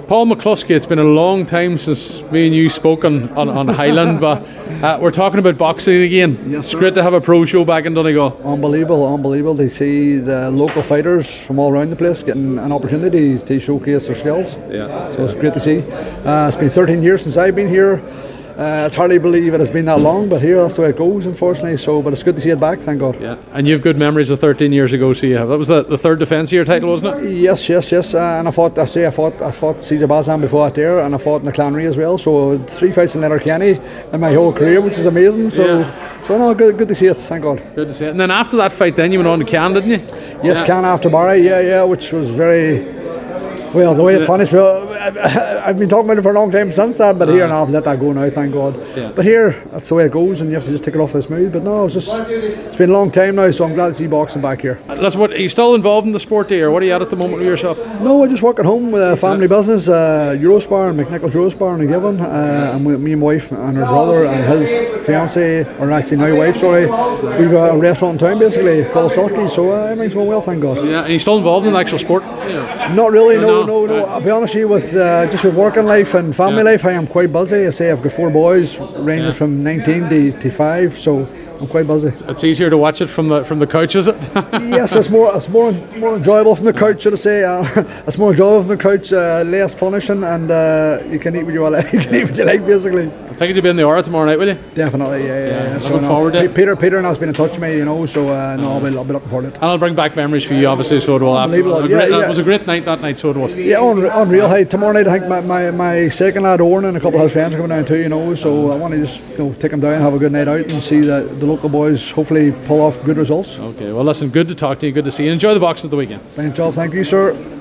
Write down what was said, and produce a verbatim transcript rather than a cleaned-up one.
Paul McCluskey, it's been a long time since me and you spoke on, on, on Highland, but uh, we're talking about boxing again. Yes, it's sir. great to have a pro show back in Donegal. Unbelievable, unbelievable to see the local fighters from all around the place getting an opportunity to showcase their skills. Yeah. So it's great to see. Uh, it's been thirteen years since I've been here. Uh, it's hard to believe it has been that long, but here that's the way it goes, unfortunately. So, but it's good to see it back, thank God. Yeah, and you've good memories of thirteen years ago, so you have. That was the, the third defence of your title, wasn't it? Yes, yes, yes. Uh, and I fought. I say I fought. I fought Caesar Bazan before that there, and I fought in the Clanry as well. So three fights in Letterkenny in my whole career, which is amazing. So, Yeah. so no, good, good to see it. Thank God. Good to see it. And then after that fight, then you went on to Cannes, didn't you? Yes, Yeah. Can after Barry. Yeah, yeah, which was very. Well, the way it finished, well, I've been talking about it for a long time since that, but here now I've let that go now, thank God. Yeah. But here, that's the way it goes, and you have to just take it off as smooth. But no, it's just, it's been a long time now, so I'm glad to see boxing back here. Listen, what, are you still involved in the sport, dear? Or what are you at at the moment with yourself? No, I just work at home with a family business, uh, Eurospar, McNichols Eurospar in Given, uh, and with me and my wife and her brother and his fiancée, or actually now wife, sorry, we've got a restaurant in town basically called Sulky, so uh, everything's going well, thank God. Yeah, and you still involved in the actual sport? Yeah. Not really, no, No, no, no. right. I'll be honest with you, with uh, just with working life and family Yeah. life, I am quite busy. I say I've got four boys, ranging Yeah. from nineteen to, to five, so I'm quite busy. It's easier to watch it from the from the couch, is it? Yes, it's more, it's more, more enjoyable from the couch, should I say? Uh, it's more enjoyable from the couch, uh, less punishing, and uh, you can eat what you like. You can eat what you like, basically. I think you'll be in the aura tomorrow night, will you? Definitely, yeah, yeah. Yeah, yeah. looking no, forward to P- it. Peter, Peter has been in touch with me, you know, so uh, no, I'll be, I'll be looking forward to it. And I'll bring back memories for you, obviously, so it will after. Unbelievable, A great- yeah, yeah. It was a great night that night, so it was. Yeah, unreal. unreal. Hey, tomorrow night I think my, my, my second lad Oren and a couple of his friends are coming down too, you know. So I want to just you know take them down, have a good night out, and see the the local boys hopefully pull off good results. Okay, well, listen, good to talk to you, good to see you. Enjoy the boxing at the weekend. Brilliant job, thank you, sir.